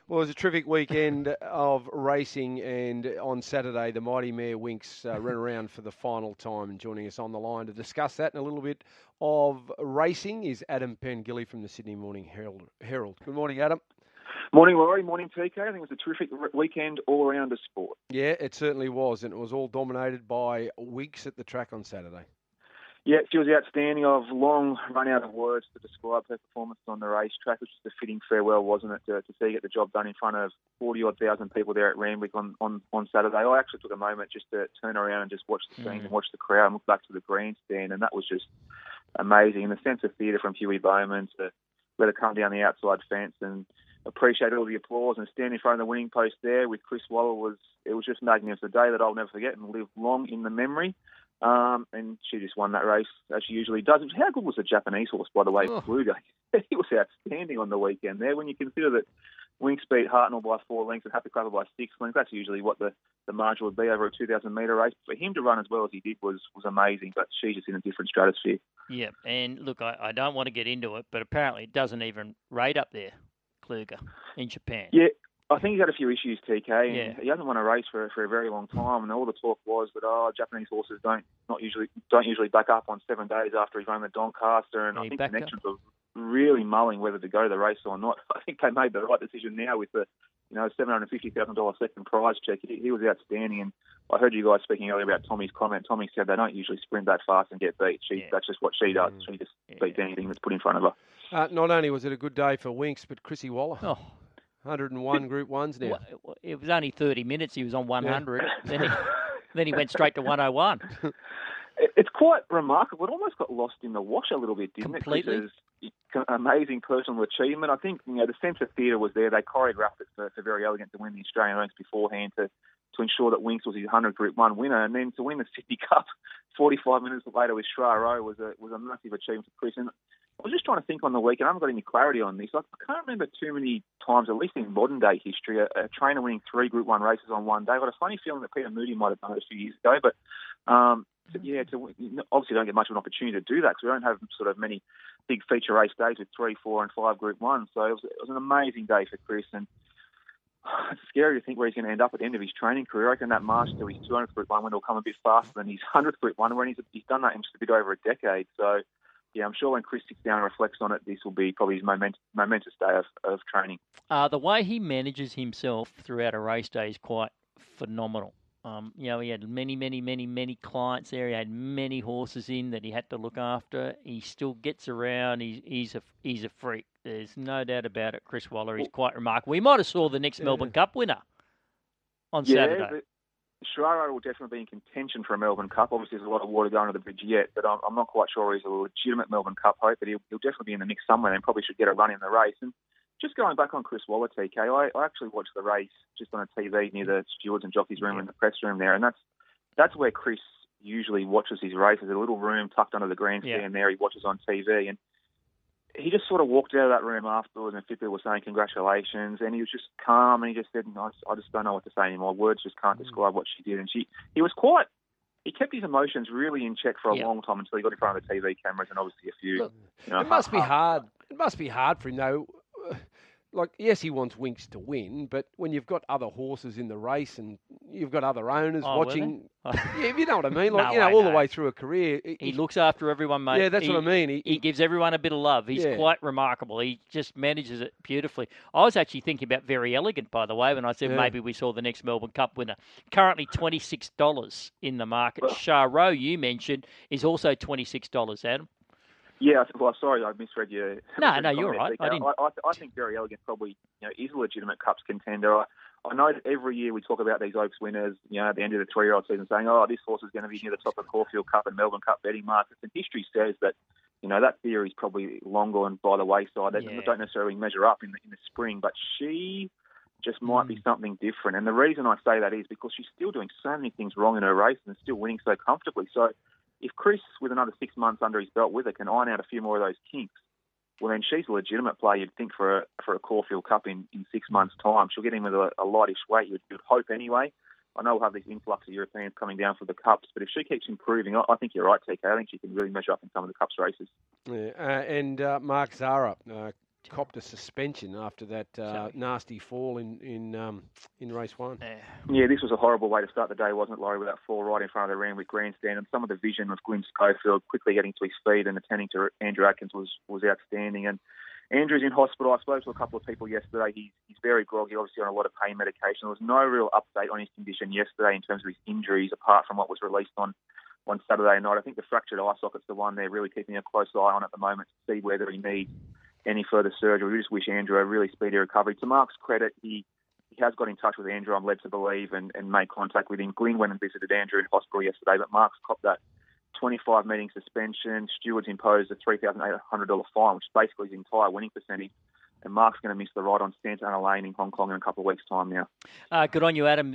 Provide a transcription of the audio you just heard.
Well, it was a terrific weekend of racing, and on Saturday, the mighty mare Winx ran around for the final time. And joining us on the line to discuss that and a little bit of racing is Adam Pengilly from the Sydney Morning Herald. Good morning, Adam. Morning, Laurie. Morning, TK. I think it was a terrific weekend all around the sport. Yeah, it certainly was, and it was all dominated by Winx at the track on Saturday. Yeah, she was outstanding. I've long run out of words to describe her performance on the racetrack. It was just a fitting farewell, wasn't it, to see her get the job done in front of 40-odd thousand people there at Randwick on Saturday. I actually took a moment just to turn around and just watch the scene and watch the crowd and look back to the grandstand, and that was just amazing. And the sense of theatre from Huey Bowman to let her come down the outside fence and appreciate all the applause and stand in front of the winning post there with Chris Waller was just magnificent. A day that I'll never forget and live long in the memory. And she just won that race as she usually does. How good was the Japanese horse, by the way, Kluger? He was outstanding on the weekend there. When you consider that Winx beat Hartnell by 4 lengths and Happy Clapper by 6 lengths, that's usually what the margin would be over a 2,000-metre race. For him to run as well as he did was amazing, but she's just in a different stratosphere. Yeah, and look, I don't want to get into it, but apparently it doesn't even rate up there, Kluger, in Japan. Yeah. I think he's had a few issues, TK, and yeah. He hasn't won a race for a very long time. And all the talk was that Japanese horses don't usually back up on 7 days after he's run the Doncaster. And I think connections were really mulling whether to go to the race or not. I think they made the right decision now with the $750,000 second prize check. He was outstanding, and I heard you guys speaking earlier about Tommy's comment. Tommy said they don't usually sprint that fast and get beat. That's just what she does. She just beats anything that's put in front of her. Not only was it a good day for Winx, but Chrissy Waller. 101 Group 1s now. It was only 30 minutes. He was on 100. Yeah. Then he went straight to 101. It's quite remarkable. It almost got lost in the wash a little bit, didn't it? Completely. Amazing personal achievement. I think the sense of theatre was there. They choreographed it for Very Elegant to win the Australian Oaks beforehand to ensure that Winx was his 100 Group 1 winner, and then to win the Sydney Cup 45 minutes later with Shra Rowe was a massive achievement for Chris. And I was just trying to think on the week, and I haven't got any clarity on this. I can't remember too many times, at least in modern day history, a trainer winning 3 Group 1 races on one day. I've got a funny feeling that Peter Moody might have done it a few years ago, but obviously don't get much of an opportunity to do that because we don't have sort of many big feature race days with 3, 4 and 5 Group 1. So it was an amazing day for Chris, and it's scary to think where he's going to end up at the end of his training career. I reckon that march to his 200th Group 1 win will come a bit faster than his 100th Group 1 when he's done that in just a bit over a decade. So yeah, I'm sure when Chris sits down and reflects on it, this will be probably his momentous day of training. The way he manages himself throughout a race day is quite phenomenal. He had many clients there. He had many horses in that he had to look after. He still gets around. He's a freak. There's no doubt about it. Chris Waller is quite remarkable. We might have saw the next Melbourne Cup winner on Saturday. Shra will definitely be in contention for a Melbourne Cup. Obviously, there's a lot of water going under the bridge yet, but I'm not quite sure he's a legitimate Melbourne Cup hope, but he'll definitely be in the mix somewhere and probably should get a run in the race. And just going back on Chris Waller, TK, I actually watched the race just on a TV near the stewards and jockeys room in the press room there, and that's where Chris usually watches his races, a little room tucked under the grandstand there. He watches on TV, and he just sort of walked out of that room afterwards, and people were saying congratulations, and he was just calm, and he just said, I just don't know what to say anymore. Words just can't describe what she did. And he kept his emotions really in check for a long time until he got in front of the TV cameras and obviously a few. Look, it must be hard. It must be hard for him, though. Like, yes, he wants Winx to win, but when you've got other horses in the race and you've got other owners watching, you know what I mean? Like, all the way through a career. He looks after everyone, mate. Yeah, that's what I mean. He gives everyone a bit of love. He's quite remarkable. He just manages it beautifully. I was actually thinking about Very Elegant, by the way, when I said maybe we saw the next Melbourne Cup winner. Currently $26 in the market. Shra Rowe, you mentioned, is also $26, Adam. Yeah, well, sorry, I misread you. No, you're right. I think Very Elegant probably is a legitimate Cups contender. I know that every year we talk about these Oaks winners, at the end of the 3-year-old season, saying, this horse is going to be near the top of Caulfield Cup and Melbourne Cup betting markets. And history says that, that theory is probably long gone by the wayside. They don't necessarily measure up in the spring, but she just might be something different. And the reason I say that is because she's still doing so many things wrong in her race and still winning so comfortably. So if Chris, with another 6 months under his belt with her, can iron out a few more of those kinks, well, then she's a legitimate player, you'd think, for a Caulfield Cup in 6 months' time. She'll get in with a lightish weight, you'd hope anyway. I know we'll have this influx of Europeans coming down for the Cups, but if she keeps improving, I think you're right, TK. I think she can really measure up in some of the Cups races. Yeah, and Mark Zahra copped a suspension after that nasty fall in race 1. Yeah, this was a horrible way to start the day, wasn't it, Laurie, with that fall right in front of the Randwick grandstand. And some of the vision of Glyn Schofield quickly getting to his feet and attending to Andrew Atkins was outstanding. And Andrew's in hospital. I spoke to a couple of people yesterday. He's very groggy, obviously on a lot of pain medication. There was no real update on his condition yesterday in terms of his injuries, apart from what was released on Saturday night. I think the fractured eye socket's the one they're really keeping a close eye on at the moment to see whether he needs any further surgery. We just wish Andrew a really speedy recovery. To Mark's credit, he has got in touch with Andrew, I'm led to believe, and made contact with him. Glyn went and visited Andrew in hospital yesterday, but Mark's copped that 25-meeting suspension. Stewards imposed a $3,800 fine, which is basically his entire winning percentage. And Mark's going to miss the ride on Santa Ana Lane in Hong Kong in a couple of weeks' time now. Good on you, Adam.